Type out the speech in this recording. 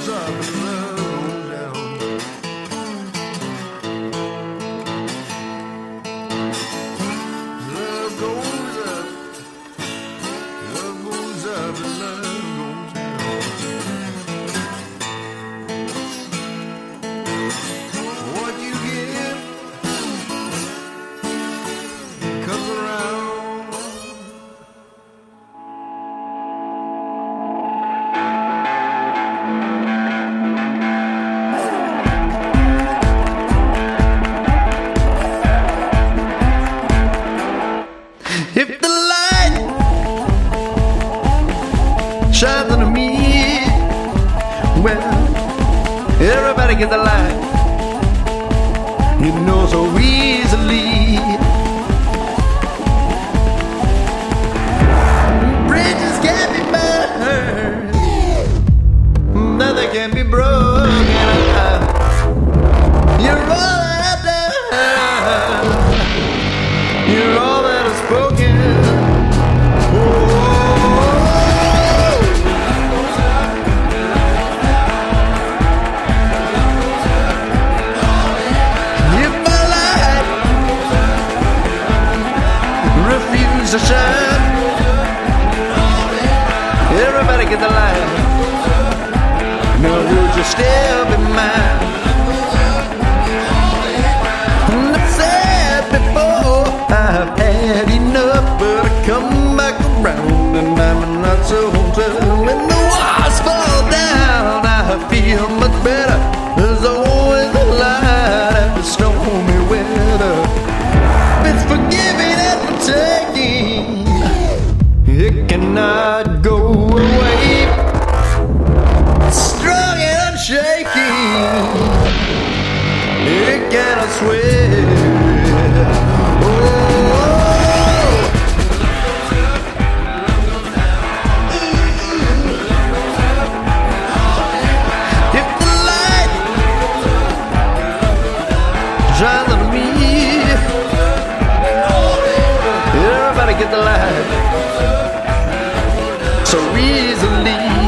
shines on me. Well, everybody get the light. You know so easily. Bridges can't be burned, nothing can be broken. You're all that I've done. You're all that I've spoken. To shine, everybody get the light. Now would you still be mine? And I said before I've had enough, but I come back around and I'm not so tough. When the walls fall down, I feel much better. There's always a light after stormy weather. It's forgiving and taking, it cannot go away. Strong and unshaking, it cannot sway. If the light shines on me, get the light so easily.